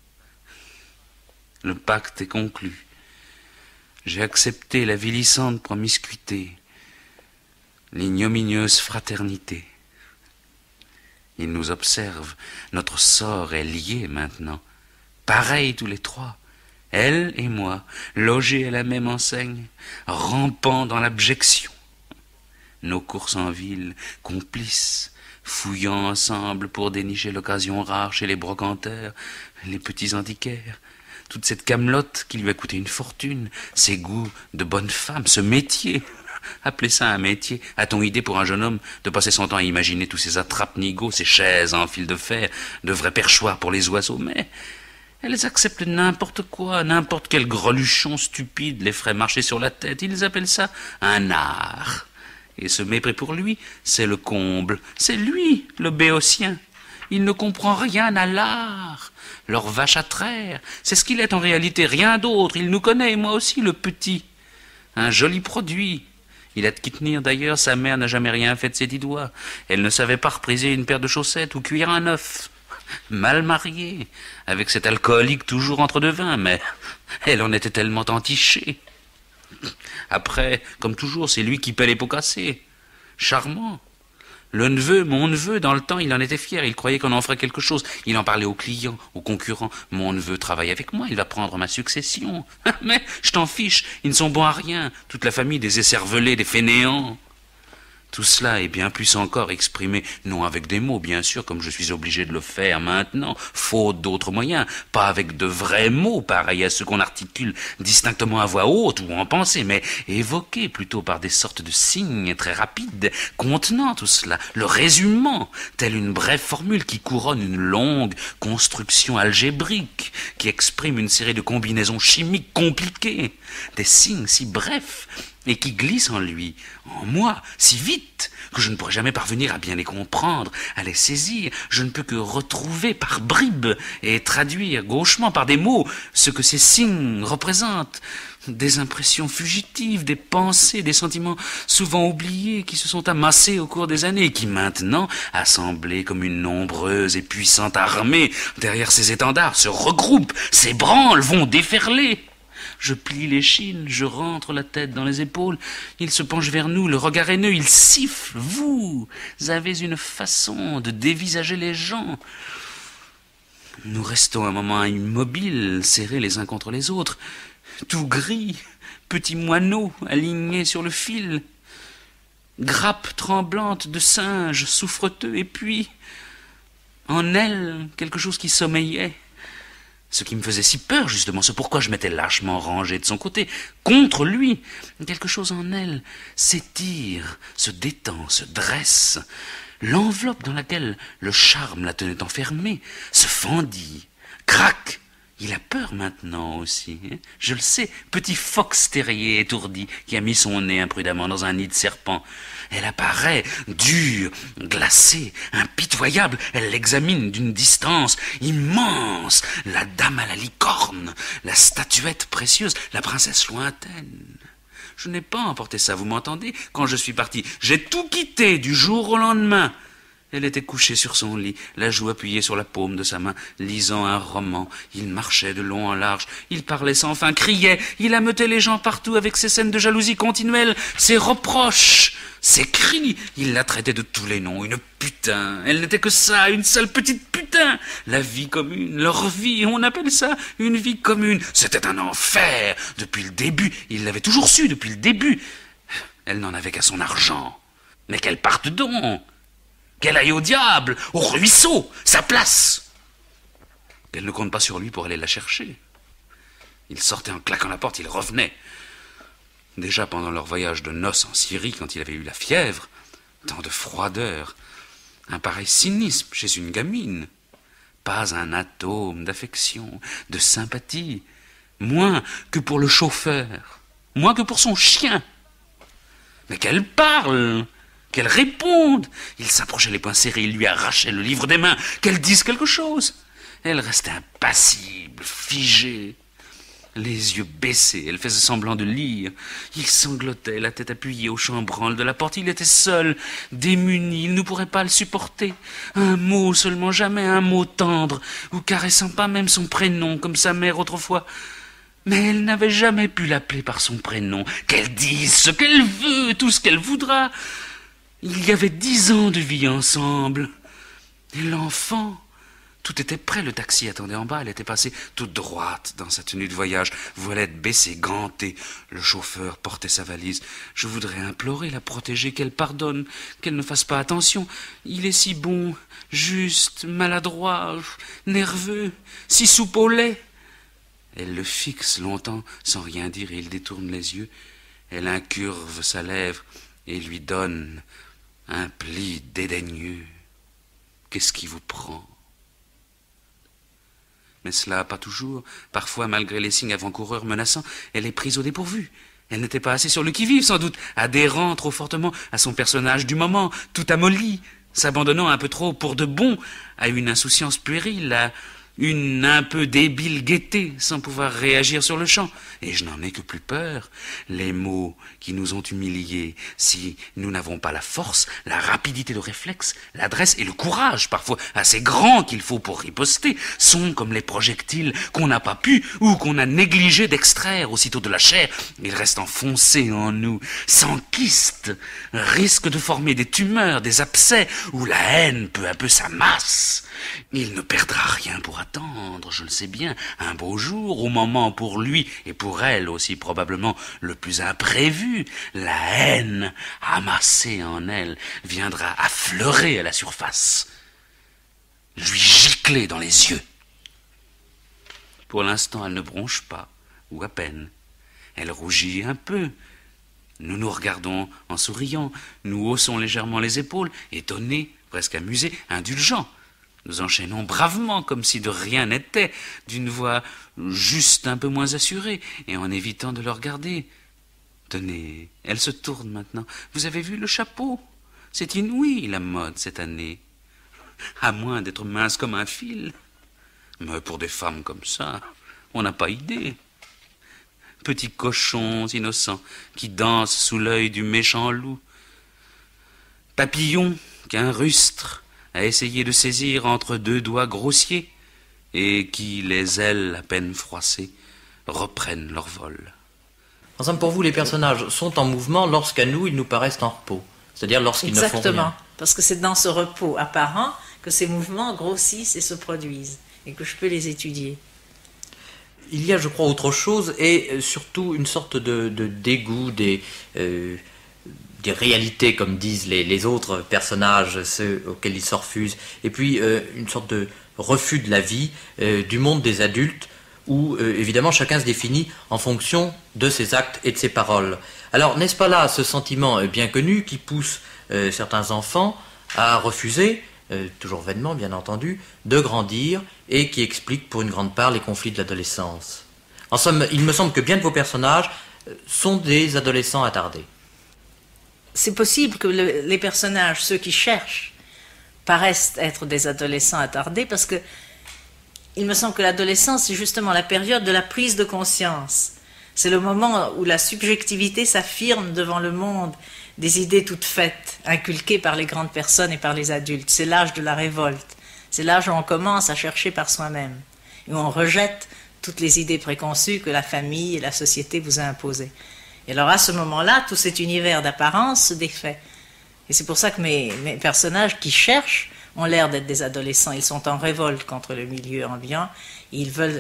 Le pacte est conclu. J'ai accepté la vilissante promiscuité, l'ignominieuse fraternité. Il nous observe, notre sort est lié maintenant. Pareil tous les trois. Elle et moi, logés à la même enseigne, rampant dans l'abjection. Nos courses en ville, complices, fouillant ensemble pour dénicher l'occasion rare chez les brocanteurs, les petits antiquaires. Toute cette camelote qui lui a coûté une fortune, ses goûts de bonne femme, ce métier. Appelez ça un métier. A-t-on idée pour un jeune homme de passer son temps à imaginer tous ces attrape-nigauds, ces chaises en fil de fer, de vrais perchoirs pour les oiseaux, mais... elles acceptent n'importe quoi, n'importe quel greluchon stupide les ferait marcher sur la tête. Ils appellent ça un art. Et ce mépris pour lui, c'est le comble. C'est lui, le béotien. Il ne comprend rien à l'art. Leur vache à traire, c'est ce qu'il est en réalité, rien d'autre. Il nous connaît, et moi aussi, le petit. Un joli produit. Il a de qui tenir d'ailleurs, sa mère n'a jamais rien fait de ses 10 doigts. Elle ne savait pas repriser une paire de chaussettes ou cuire un œuf. Mal marié, avec cet alcoolique toujours entre deux vins, mais elle en était tellement entichée. Après, comme toujours, c'est lui qui paie les pots cassés. Charmant. Le neveu, mon neveu, dans le temps, il en était fier, il croyait qu'on en ferait quelque chose. Il en parlait aux clients, aux concurrents. Mon neveu travaille avec moi, il va prendre ma succession. Mais je t'en fiche, ils ne sont bons à rien. Toute la famille des écervelés, des fainéants. Tout cela est bien plus encore exprimé, non avec des mots, bien sûr, comme je suis obligé de le faire maintenant, faute d'autres moyens, pas avec de vrais mots, pareils à ceux qu'on articule distinctement à voix haute ou en pensée, mais évoqués plutôt par des sortes de signes très rapides, contenant tout cela, le résumant, telle une brève formule qui couronne une longue construction algébrique, qui exprime une série de combinaisons chimiques compliquées, des signes si brefs, et qui glissent en lui, en moi, si vite, que je ne pourrai jamais parvenir à bien les comprendre, à les saisir. Je ne peux que retrouver par bribes et traduire gauchement par des mots ce que ces signes représentent. Des impressions fugitives, des pensées, des sentiments souvent oubliés qui se sont amassés au cours des années et qui maintenant, assemblés comme une nombreuse et puissante armée derrière ces étendards, se regroupent, s'ébranlent, vont déferler. Je plie l'échine, je rentre la tête dans les épaules. Il se penche vers nous, le regard haineux, il siffle. Vous avez une façon de dévisager les gens. Nous restons un moment immobiles, serrés les uns contre les autres, tout gris, petits moineaux alignés sur le fil, grappes tremblantes de singes souffreteux, et puis, en elle, quelque chose qui sommeillait. Ce qui me faisait si peur, justement, c'est pourquoi je m'étais lâchement rangé de son côté, contre lui. Quelque chose en elle s'étire, se détend, se dresse. L'enveloppe dans laquelle le charme la tenait enfermée se fendit, craque. Il a peur maintenant aussi, hein. Je le sais, petit fox terrier étourdi qui a mis son nez imprudemment dans un nid de serpent. Elle apparaît, dure, glacée, impitoyable. Elle l'examine d'une distance immense. La dame à la licorne, la statuette précieuse, la princesse lointaine. Je n'ai pas emporté ça, vous m'entendez? Quand je suis parti, j'ai tout quitté du jour au lendemain. Elle était couchée sur son lit, la joue appuyée sur la paume de sa main, lisant un roman. Il marchait de long en large, il parlait sans fin, criait, il ameutait les gens partout avec ses scènes de jalousie continuelle, ses reproches, ses cris. Il la traitait de tous les noms, une putain. Elle n'était que ça, une seule petite putain. La vie commune, leur vie, on appelle ça une vie commune. C'était un enfer, depuis le début. Il l'avait toujours su depuis le début. Elle n'en avait qu'à son argent. Mais qu'elle parte donc. Qu'elle aille au diable, au ruisseau, sa place. Qu'elle ne compte pas sur lui pour aller la chercher. Il sortait en claquant la porte, il revenait. Déjà pendant leur voyage de noces en Syrie, quand il avait eu la fièvre, tant de froideur, un pareil cynisme chez une gamine. Pas un atome d'affection, de sympathie, moins que pour le chauffeur, moins que pour son chien. Mais qu'elle parle, qu'elle réponde. Il s'approchait les poings serrés, il lui arrachait le livre des mains, qu'elle dise quelque chose. Elle restait impassible, figée, les yeux baissés, elle faisait semblant de lire. Il sanglotait, la tête appuyée au chambranle de la porte. Il était seul, démuni, il ne pourrait pas le supporter. Un mot seulement, jamais un mot tendre, ou caressant pas même son prénom, comme sa mère autrefois. Mais elle n'avait jamais pu l'appeler par son prénom. Qu'elle dise ce qu'elle veut, tout ce qu'elle voudra. Il y avait 10 ans de vie ensemble. Et l'enfant, tout était prêt, le taxi attendait en bas, elle était passée toute droite dans sa tenue de voyage, voilette baissée, gantée. Le chauffeur portait sa valise. Je voudrais implorer, la protéger, qu'elle pardonne, qu'elle ne fasse pas attention. Il est si bon, juste, maladroit, nerveux, si soupe au lait. Elle le fixe longtemps, sans rien dire, et il détourne les yeux. Elle incurve sa lèvre et lui donne un pli dédaigneux. Qu'est-ce qui vous prend? Mais cela, pas toujours. Parfois, malgré les signes avant-coureurs menaçants, elle est prise au dépourvu. Elle n'était pas assez sur le qui-vive, sans doute, adhérant trop fortement à son personnage du moment, tout amolli. s'abandonnant un peu trop pour de bon à une insouciance puérile, à une un peu débile gaieté, sans pouvoir réagir sur le champ. Et je n'en ai que plus peur. Les mots qui nous ont humiliés, si nous n'avons pas la force, la rapidité de réflexe, l'adresse et le courage, parfois assez grand qu'il faut pour riposter, sont comme les projectiles qu'on n'a pas pu ou qu'on a négligé d'extraire aussitôt de la chair. Ils restent enfoncés en nous, s'enquistent, risquent de former des tumeurs, des abcès, où la haine peu à peu s'amasse. Il ne perdra rien pour attendre, je le sais bien, un beau jour, au moment pour lui et pour elle aussi probablement le plus imprévu, la haine amassée en elle viendra affleurer à la surface, lui gicler dans les yeux. Pour l'instant, elle ne bronche pas, ou à peine. Elle rougit un peu. Nous nous regardons en souriant, nous haussons légèrement les épaules, étonnés, presque amusés, indulgents. Nous enchaînons bravement, comme si de rien n'était, d'une voix juste un peu moins assurée, et en évitant de le regarder. Tenez, elle se tourne maintenant. Vous avez vu le chapeau? C'est inouï, la mode, cette année. À moins d'être mince comme un fil. Mais pour des femmes comme ça, on n'a pas idée. Petits cochons innocents qui dansent sous l'œil du méchant loup. Papillons qu'un rustre a essayé de saisir entre deux doigts grossiers et qui, les ailes à peine froissées, reprennent leur vol. En somme, pour vous, les personnages sont en mouvement lorsqu'à nous, ils nous paraissent en repos. C'est-à-dire lorsqu'ils ne font rien. Exactement, parce que c'est dans ce repos apparent que ces mouvements grossissent et se produisent, et que je peux les étudier. Il y a, je crois, autre chose, et surtout une sorte de dégoût des réalités, comme disent les autres personnages, ceux auxquels ils se refusent, et puis une sorte de refus de la vie, du monde des adultes, où évidemment chacun se définit en fonction de ses actes et de ses paroles. Alors n'est-ce pas là ce sentiment bien connu qui pousse certains enfants à refuser, toujours vainement bien entendu, de grandir, et qui explique pour une grande part les conflits de l'adolescence. En somme, il me semble que bien de vos personnages sont des adolescents attardés. C'est possible que les personnages, ceux qui cherchent, paraissent être des adolescents attardés, parce que il me semble que l'adolescence, c'est justement la période de la prise de conscience. C'est le moment où la subjectivité s'affirme devant le monde, des idées toutes faites, inculquées par les grandes personnes et par les adultes. C'est l'âge de la révolte. C'est l'âge où on commence à chercher par soi-même, et où on rejette toutes les idées préconçues que la famille et la société vous a imposées. Et alors à ce moment-là, tout cet univers d'apparence se défait. Et c'est pour ça que mes personnages qui cherchent ont l'air d'être des adolescents. Ils sont en révolte contre le milieu ambiant. Ils veulent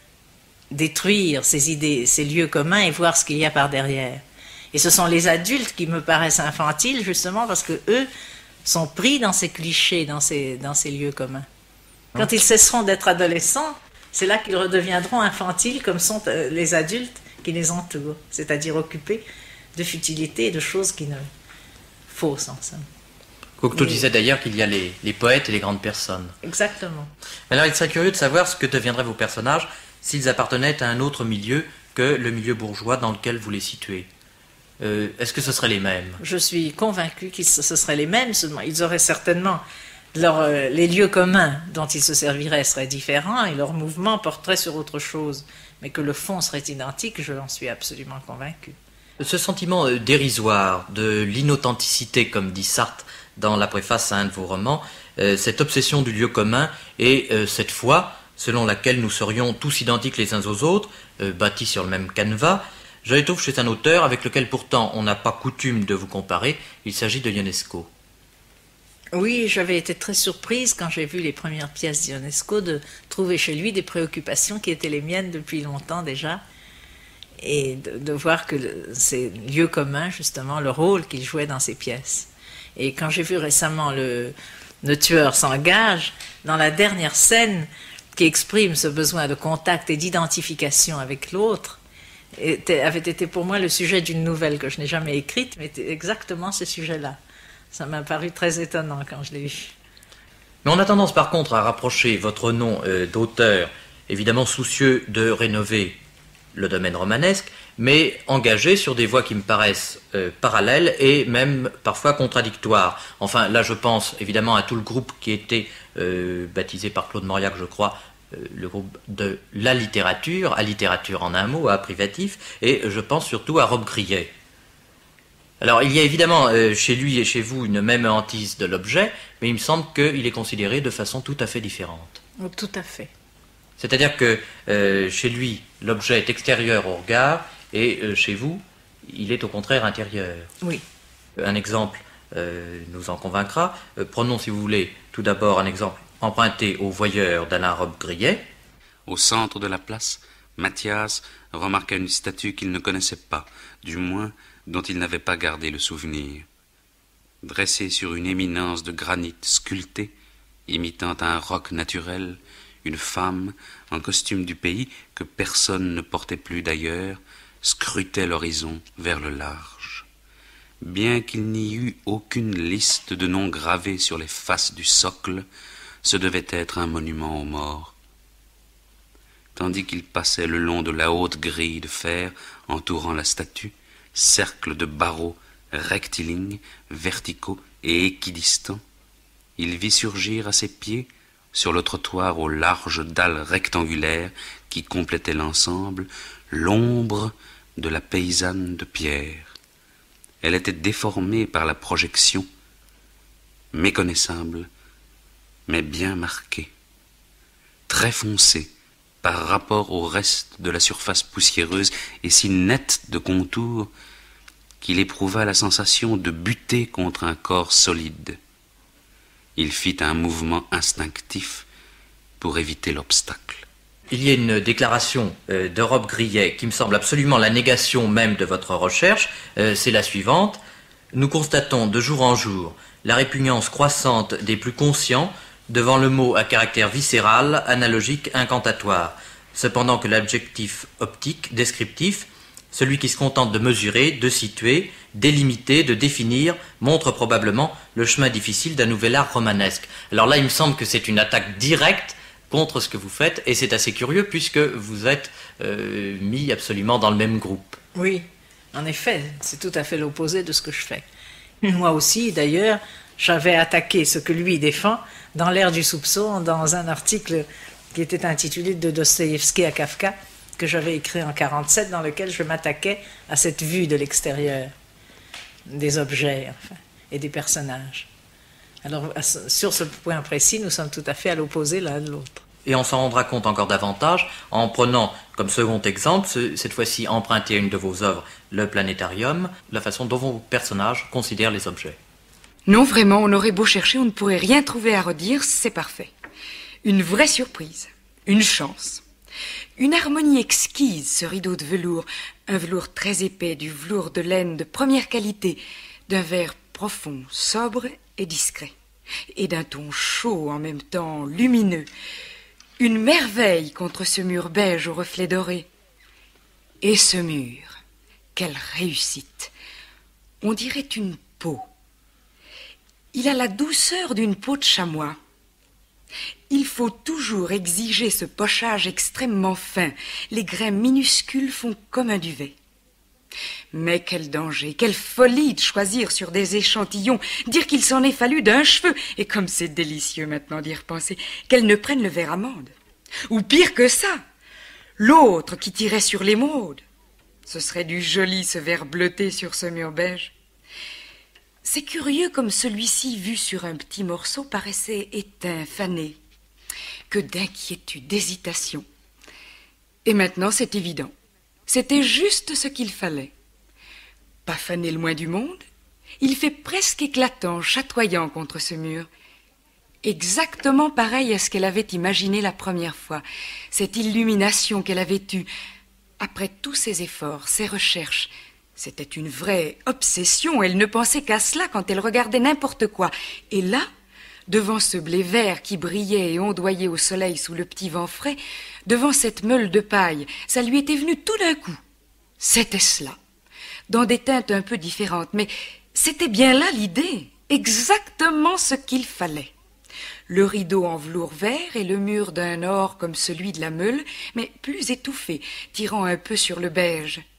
détruire ces idées, ces lieux communs et voir ce qu'il y a par derrière. Et ce sont les adultes qui me paraissent infantiles, justement parce que eux sont pris dans ces clichés, dans ces lieux communs. Quand ils cesseront d'être adolescents, c'est là qu'ils redeviendront infantiles comme sont les adultes qui les entourent, c'est-à-dire occupés de futilités et de choses qui ne... fausses en somme. Cocteau disait d'ailleurs qu'il y a les poètes et les grandes personnes. Exactement. Alors il serait curieux de savoir ce que deviendraient vos personnages s'ils appartenaient à un autre milieu que le milieu bourgeois dans lequel vous les situez. Est-ce que ce seraient les mêmes? Je suis convaincue que ce seraient les mêmes, seulement ils auraient certainement... les lieux communs dont ils se serviraient seraient différents et leurs mouvements porteraient sur autre chose. Mais que le fond serait identique, je en suis absolument convaincue. Ce sentiment dérisoire de l'inauthenticité, comme dit Sartre dans la préface à un de vos romans, cette obsession du lieu commun et cette foi selon laquelle nous serions tous identiques les uns aux autres, bâtis sur le même canevas, je les trouve chez un auteur avec lequel pourtant on n'a pas coutume de vous comparer, il s'agit de Ionesco. Oui, j'avais été très surprise quand j'ai vu les premières pièces d'Ionesco de trouver chez lui des préoccupations qui étaient les miennes depuis longtemps déjà, et de voir que ces lieux communs, justement, le rôle qu'il jouait dans ces pièces. Et quand j'ai vu récemment le tueur s'engage, dans la dernière scène qui exprime ce besoin de contact et d'identification avec l'autre, avait été pour moi le sujet d'une nouvelle que je n'ai jamais écrite, mais exactement ce sujet-là. Ça m'a paru très étonnant quand je l'ai vu. Mais on a tendance par contre à rapprocher votre nom d'auteur, évidemment soucieux de rénover le domaine romanesque, mais engagé sur des voies qui me paraissent parallèles et même parfois contradictoires. Enfin, là, je pense évidemment à tout le groupe qui était baptisé par Claude Mauriac, je crois, le groupe de la littérature, à littérature en un mot, à privatif, et je pense surtout à Rob Grillet. Alors, il y a évidemment chez lui et chez vous une même hantise de l'objet, mais il me semble qu'il est considéré de façon tout à fait différente. Oh, tout à fait. C'est-à-dire que chez lui, l'objet est extérieur au regard, et chez vous, il est au contraire intérieur. Oui. Un exemple nous en convaincra. Prenons, si vous voulez, tout d'abord un exemple emprunté au voyeur d'Alain Robbe-Grillet. Au centre de la place, Mathias remarqua une statue qu'il ne connaissait pas, du moins dont il n'avait pas gardé le souvenir. Dressée sur une éminence de granit sculpté, imitant un roc naturel, une femme, en costume du pays que personne ne portait plus d'ailleurs, scrutait l'horizon vers le large. Bien qu'il n'y eût aucune liste de noms gravés sur les faces du socle, ce devait être un monument aux morts. Tandis qu'il passait le long de la haute grille de fer entourant la statue, cercle de barreaux rectilignes, verticaux et équidistants, il vit surgir à ses pieds, sur le trottoir aux larges dalles rectangulaires qui complétaient l'ensemble, l'ombre de la paysanne de pierre. Elle était déformée par la projection, méconnaissable, mais bien marquée, très foncée par rapport au reste de la surface poussiéreuse et si nette de contour qu'il éprouva la sensation de buter contre un corps solide. Il fit un mouvement instinctif pour éviter l'obstacle. Il y a une déclaration de Robbe-Grillet qui me semble absolument la négation même de votre recherche. C'est la suivante. Nous constatons de jour en jour la répugnance croissante des plus conscients devant le mot à caractère viscéral, analogique, incantatoire. Cependant que l'adjectif optique, descriptif, celui qui se contente de mesurer, de situer, délimiter, de définir, montre probablement le chemin difficile d'un nouvel art romanesque. Alors là, il me semble que c'est une attaque directe contre ce que vous faites, et c'est assez curieux puisque vous êtes mis absolument dans le même groupe. Oui, en effet, c'est tout à fait l'opposé de ce que je fais. Moi aussi, d'ailleurs, j'avais attaqué ce que lui défend dans l'ère du soupçon, dans un article qui était intitulé De Dostoïevski à Kafka, que j'avais écrit en 1947, dans lequel je m'attaquais à cette vue de l'extérieur, des objets, enfin, et des personnages. Alors, sur ce point précis, nous sommes tout à fait à l'opposé l'un de l'autre. Et on s'en rendra compte encore davantage en prenant comme second exemple, cette fois-ci emprunté à une de vos œuvres, Le Planétarium, la façon dont vos personnages considèrent les objets. Non, vraiment, on aurait beau chercher, on ne pourrait rien trouver à redire, c'est parfait. Une vraie surprise, une chance. Une harmonie exquise, ce rideau de velours, un velours très épais, du velours de laine de première qualité, d'un vert profond, sobre et discret, et d'un ton chaud en même temps lumineux. Une merveille contre ce mur beige au reflet doré. Et ce mur, quelle réussite! On dirait une peau. Il a la douceur d'une peau de chamois. Il faut toujours exiger ce pochage extrêmement fin. Les grains minuscules font comme un duvet. Mais quel danger, quelle folie de choisir sur des échantillons, dire qu'il s'en est fallu d'un cheveu, et comme c'est délicieux maintenant d'y repenser, qu'elle ne prenne le verre amande. Ou pire que ça, l'autre qui tirait sur l'émeraude. Ce serait du joli ce verre bleuté sur ce mur beige. C'est curieux comme celui-ci, vu sur un petit morceau, paraissait éteint, fané. Que d'inquiétude, d'hésitation. Et maintenant, c'est évident. C'était juste ce qu'il fallait. Pas fané le moins du monde, il fait presque éclatant, chatoyant contre ce mur. Exactement pareil à ce qu'elle avait imaginé la première fois, cette illumination qu'elle avait eue. Après tous ses efforts, ses recherches, c'était une vraie obsession, elle ne pensait qu'à cela quand elle regardait n'importe quoi. Et là, devant ce blé vert qui brillait et ondoyait au soleil sous le petit vent frais, devant cette meule de paille, ça lui était venu tout d'un coup. C'était cela, dans des teintes un peu différentes, mais c'était bien là l'idée, exactement ce qu'il fallait. Le rideau en velours vert et le mur d'un or comme celui de la meule, mais plus étouffé, tirant un peu sur le beige.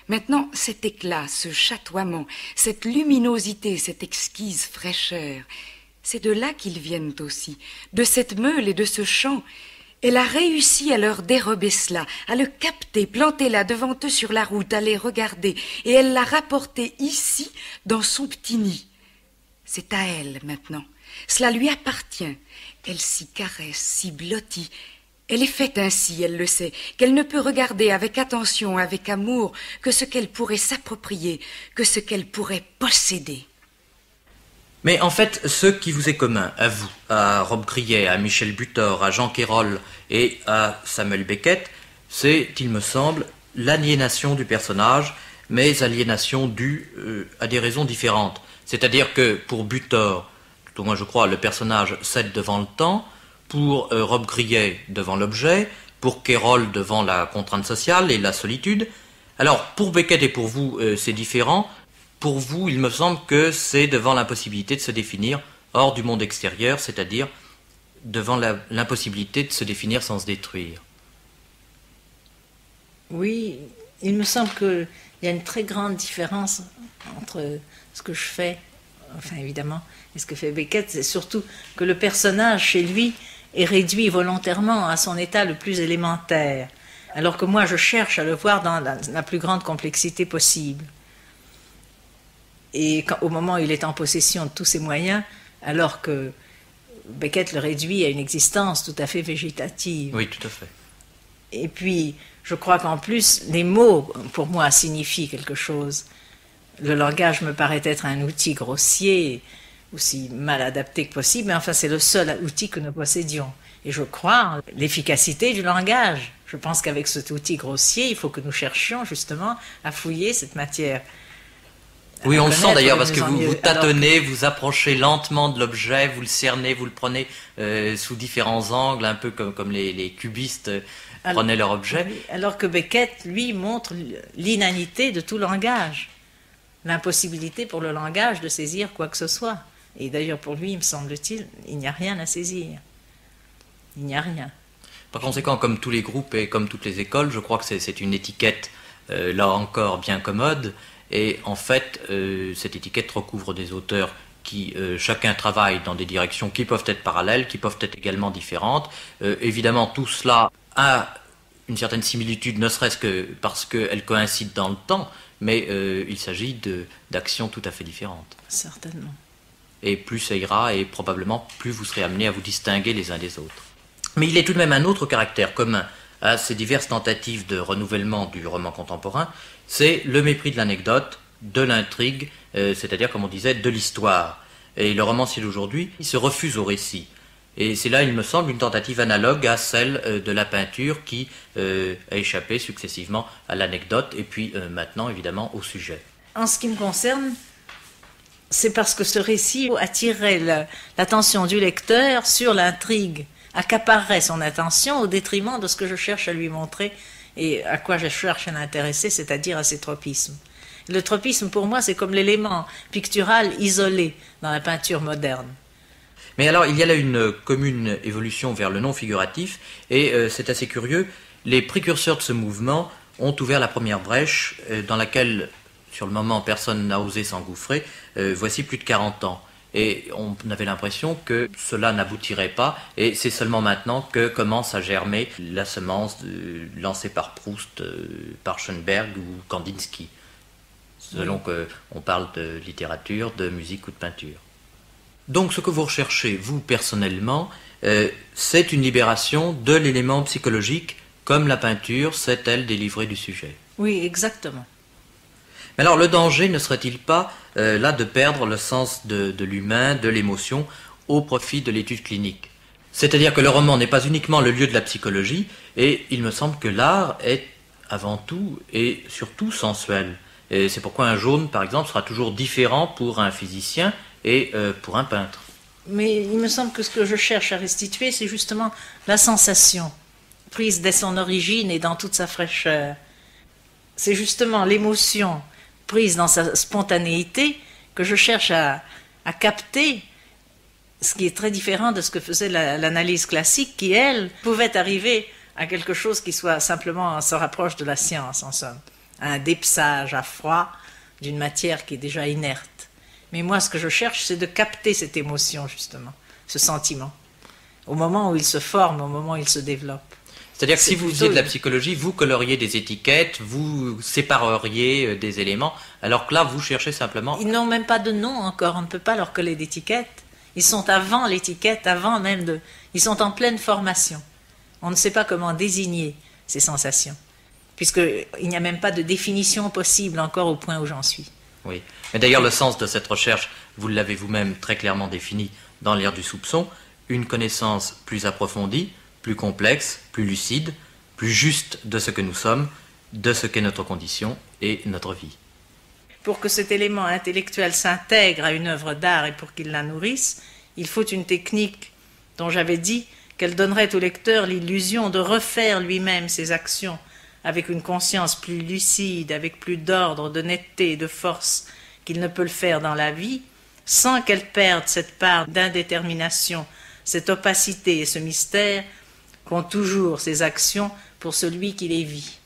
Maintenant, cet éclat, ce chatoiement, cette luminosité, cette exquise fraîcheur, c'est de là qu'ils viennent aussi, de cette meule et de ce chant. Elle a réussi à leur dérober cela, à le capter, planter là devant eux sur la route, à les regarder, et elle l'a rapporté ici, dans son petit nid. C'est à elle maintenant. Cela lui appartient. Elle s'y caresse, s'y blottit. Elle est faite ainsi, elle le sait, qu'elle ne peut regarder avec attention, avec amour, que ce qu'elle pourrait s'approprier, que ce qu'elle pourrait posséder. Mais en fait, ce qui vous est commun, à vous, à Rob Grillet, à Michel Butor, à Jean Quérol et à Samuel Beckett, c'est, il me semble, l'aliénation du personnage, mais aliénation due à des raisons différentes. C'est-à-dire que pour Butor, tout au moins je crois, le personnage cède devant le temps, pour Rob Grillet devant l'objet, pour Quérol devant la contrainte sociale et la solitude. Alors, pour Beckett et pour vous, c'est différent. Pour vous, il me semble que c'est devant l'impossibilité de se définir hors du monde extérieur, c'est-à-dire devant l'impossibilité de se définir sans se détruire. Oui, il me semble qu'il y a une très grande différence entre ce que je fais, enfin évidemment, et ce que fait Beckett. C'est surtout que le personnage, chez lui, est réduit volontairement à son état le plus élémentaire, alors que moi, je cherche à le voir dans la plus grande complexité possible. Et au moment où il est en possession de tous ses moyens, alors que Beckett le réduit à une existence tout à fait végétative. Oui, tout à fait. Et puis, je crois qu'en plus, les mots, pour moi, signifient quelque chose. Le langage me paraît être un outil grossier, aussi mal adapté que possible, mais enfin, c'est le seul outil que nous possédions. Et je crois en l'efficacité du langage. Je pense qu'avec cet outil grossier, il faut que nous cherchions justement à fouiller cette matière. Oui, on le sent d'ailleurs, parce que vous tâtonnez, vous approchez lentement de l'objet, vous le cernez, vous le prenez sous différents angles, un peu comme les cubistes prenaient leur objet. Alors que Beckett, lui, montre l'inanité de tout langage, l'impossibilité pour le langage de saisir quoi que ce soit. Et d'ailleurs, pour lui, me semble-t-il, il n'y a rien à saisir. Il n'y a rien. Par conséquent, comme tous les groupes et comme toutes les écoles, je crois que c'est une étiquette, là encore, bien commode. Et en fait, cette étiquette recouvre des auteurs qui chacun travaille dans des directions qui peuvent être parallèles, qui peuvent être également différentes. Évidemment, tout cela a une certaine similitude, ne serait-ce que parce qu'elles coïncident dans le temps, mais il s'agit d'actions tout à fait différentes. Certainement. Et plus ça ira, et probablement plus vous serez amenés à vous distinguer les uns des autres. Mais il est tout de même un autre caractère commun à ces diverses tentatives de renouvellement du roman contemporain, c'est le mépris de l'anecdote, de l'intrigue, c'est-à-dire, comme on disait, de l'histoire. Et le romancier d'aujourd'hui, il se refuse au récit. Et c'est là, il me semble, une tentative analogue à celle de la peinture qui a échappé successivement à l'anecdote et puis maintenant, évidemment, au sujet. En ce qui me concerne, c'est parce que ce récit attirerait l'attention du lecteur sur l'intrigue, accaparerait son attention au détriment de ce que je cherche à lui montrer et à quoi je cherche à l'intéresser, c'est-à-dire à ses tropismes. Le tropisme, pour moi, c'est comme l'élément pictural isolé dans la peinture moderne. Mais alors, il y a là une commune évolution vers le non figuratif, et c'est assez curieux. Les précurseurs de ce mouvement ont ouvert la première brèche dans laquelle, sur le moment, personne n'a osé s'engouffrer, voici plus de 40 ans. Et on avait l'impression que cela n'aboutirait pas, et c'est seulement maintenant que commence à germer la semence lancée par Proust, par Schoenberg ou Kandinsky, selon qu'on parle de littérature, de musique ou de peinture. Donc ce que vous recherchez, vous personnellement, c'est une libération de l'élément psychologique, comme la peinture s'est-elle délivrée du sujet. Oui, exactement. Mais alors le danger ne serait-il pas là de perdre le sens de l'humain, de l'émotion, au profit de l'étude clinique? C'est-à-dire que le roman n'est pas uniquement le lieu de la psychologie, et il me semble que l'art est avant tout et surtout sensuel. Et c'est pourquoi un jaune, par exemple, sera toujours différent pour un physicien et pour un peintre. Mais il me semble que ce que je cherche à restituer, c'est justement la sensation, prise dès son origine et dans toute sa fraîcheur. C'est justement l'émotion prise dans sa spontanéité que je cherche à capter, ce qui est très différent de ce que faisait l'analyse classique, qui, elle, pouvait arriver à quelque chose qui soit simplement se rapproche de la science, en somme. un dépsage à froid d'une matière qui est déjà inerte. Mais moi, ce que je cherche, c'est de capter cette émotion, justement, ce sentiment, au moment où il se forme, au moment où il se développe. C'est-à-dire que si vous faisiez de la psychologie, vous coloriez des étiquettes, vous sépareriez des éléments, alors que là, vous cherchez simplement... Ils n'ont même pas de nom encore, on ne peut pas leur coller d'étiquette. Ils sont avant l'étiquette, avant même de... Ils sont en pleine formation. On ne sait pas comment désigner ces sensations, puisqu'il n'y a même pas de définition possible encore au point où j'en suis. Oui, mais d'ailleurs le sens de cette recherche, vous l'avez vous-même très clairement défini dans l'ère du soupçon, une connaissance plus approfondie, plus complexe, plus lucide, plus juste de ce que nous sommes, de ce qu'est notre condition et notre vie. Pour que cet élément intellectuel s'intègre à une œuvre d'art et pour qu'il la nourrisse, il faut une technique dont j'avais dit qu'elle donnerait au lecteur l'illusion de refaire lui-même ses actions avec une conscience plus lucide, avec plus d'ordre, de netteté, de force qu'il ne peut le faire dans la vie, sans qu'elle perde cette part d'indétermination, cette opacité et ce mystère qu'ont toujours ces actions pour celui qui les vit.